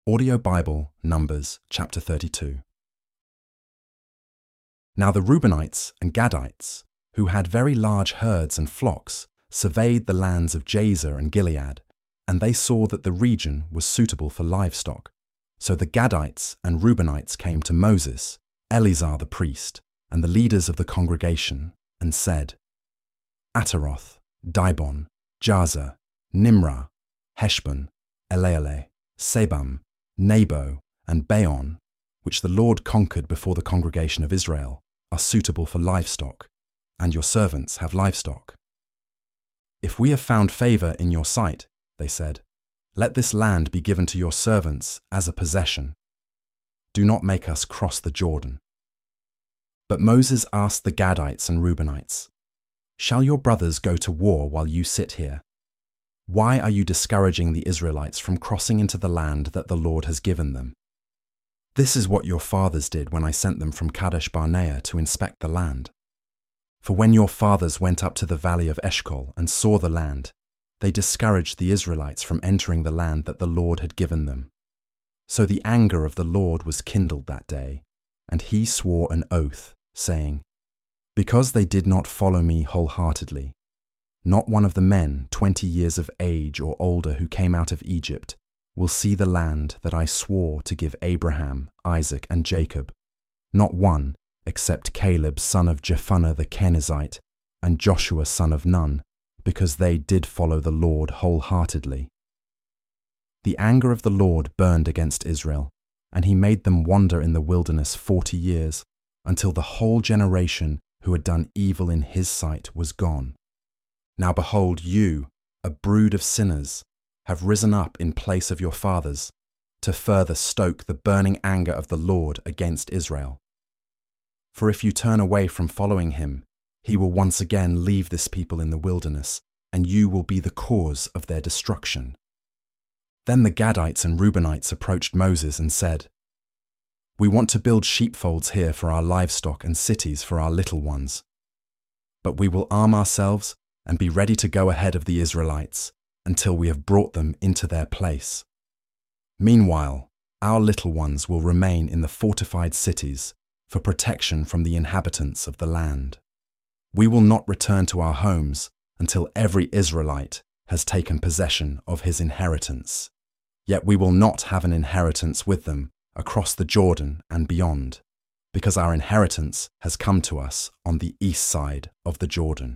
Audio Bible, Numbers, chapter 32. Now the Reubenites and Gadites, who had very large herds and flocks, surveyed the lands of Jazer and Gilead, and they saw that the region was suitable for livestock. So the Gadites and Reubenites came to Moses, Eleazar the priest, and the leaders of the congregation, and said, Ataroth, Dibon, Jazer, Nimrah, Heshbon, Elealeh, Sebam, Nebo, and Beon, which the Lord conquered before the congregation of Israel, are suitable for livestock, and your servants have livestock. If we have found favor in your sight, they said, let this land be given to your servants as a possession. Do not make us cross the Jordan. But Moses asked the Gadites and Reubenites, Shall your brothers go to war while you sit here? Why are you discouraging the Israelites from crossing into the land that the Lord has given them? This is what your fathers did when I sent them from Kadesh Barnea to inspect the land. For when your fathers went up to the valley of Eshcol and saw the land, they discouraged the Israelites from entering the land that the Lord had given them. So the anger of the Lord was kindled that day, and he swore an oath, saying, Because they did not follow me wholeheartedly, not one of the men 20 years of age or older who came out of Egypt will see the land that I swore to give Abraham, Isaac, and Jacob, not one, except Caleb son of Jephunneh the Kenizzite and Joshua son of Nun, because they did follow the Lord wholeheartedly. The anger of the Lord burned against Israel, and he made them wander in the wilderness 40 years, until the whole generation who had done evil in his sight was gone. Now behold, you, a brood of sinners, have risen up in place of your fathers, to further stoke the burning anger of the Lord against Israel. For if you turn away from following him, he will once again leave this people in the wilderness, and you will be the cause of their destruction. Then the Gadites and Reubenites approached Moses and said, We want to build sheepfolds here for our livestock and cities for our little ones. But we will arm ourselves and be ready to go ahead of the Israelites until we have brought them into their place. Meanwhile, our little ones will remain in the fortified cities for protection from the inhabitants of the land. We will not return to our homes until every Israelite has taken possession of his inheritance. Yet we will not have an inheritance with them across the Jordan and beyond, because our inheritance has come to us on the east side of the Jordan.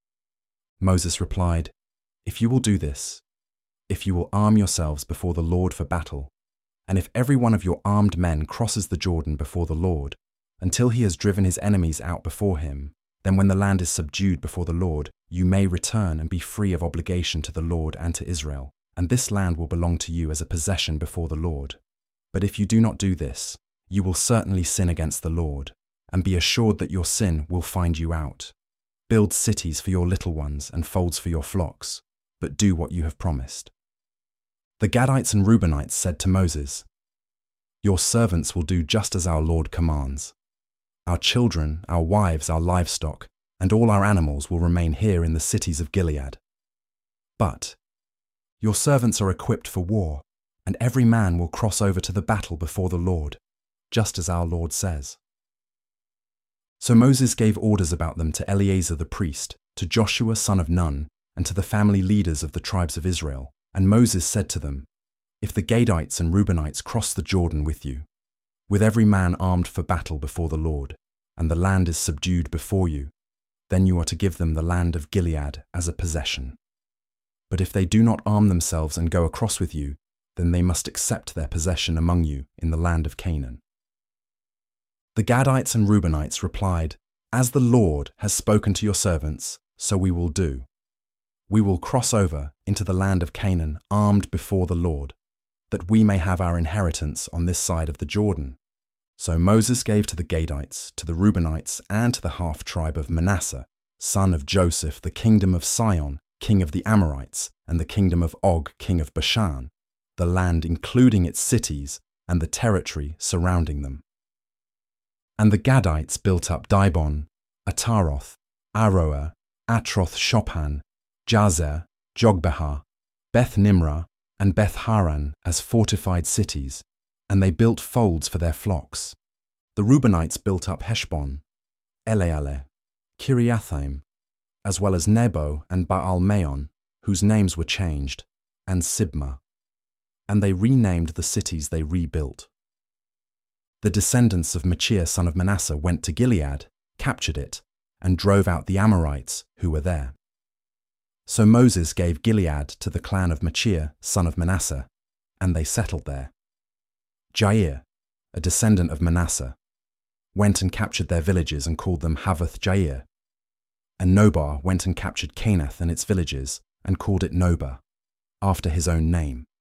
Moses replied, If you will do this, if you will arm yourselves before the Lord for battle, and if every one of your armed men crosses the Jordan before the Lord, until he has driven his enemies out before him, then when the land is subdued before the Lord, you may return and be free of obligation to the Lord and to Israel, and this land will belong to you as a possession before the Lord. But if you do not do this, you will certainly sin against the Lord, and be assured that your sin will find you out. Build cities for your little ones and folds for your flocks, but do what you have promised. The Gadites and Reubenites said to Moses, Your servants will do just as our Lord commands. Our children, our wives, our livestock, and all our animals will remain here in the cities of Gilead. But your servants are equipped for war, and every man will cross over to the battle before the Lord, just as our Lord says. So Moses gave orders about them to Eleazar the priest, to Joshua son of Nun, and to the family leaders of the tribes of Israel. And Moses said to them, If the Gadites and Reubenites cross the Jordan with you, with every man armed for battle before the Lord, and the land is subdued before you, then you are to give them the land of Gilead as a possession. But if they do not arm themselves and go across with you, then they must accept their possession among you in the land of Canaan. The Gadites and Reubenites replied, As the Lord has spoken to your servants, so we will do. We will cross over into the land of Canaan armed before the Lord, that we may have our inheritance on this side of the Jordan. So Moses gave to the Gadites, to the Reubenites, and to the half-tribe of Manasseh, son of Joseph, the kingdom of Sihon, king of the Amorites, and the kingdom of Og, king of Bashan, the land including its cities and the territory surrounding them. And the Gadites built up Dibon, Ataroth, Aroer, Atroth-Shophan, Jazer, Jogbehah, Beth Nimrah, and Beth-Haran as fortified cities, and they built folds for their flocks. The Reubenites built up Heshbon, Elealeh, Kiriathaim, as well as Nebo and Baal-Meon, whose names were changed, and Sibmah. And they renamed the cities they rebuilt. The descendants of Machir son of Manasseh went to Gilead, captured it, and drove out the Amorites who were there. So Moses gave Gilead to the clan of Machir son of Manasseh, and they settled there. Jair, a descendant of Manasseh, went and captured their villages and called them Havoth Jair. And Nobar went and captured Canath and its villages and called it Nobah, after his own name.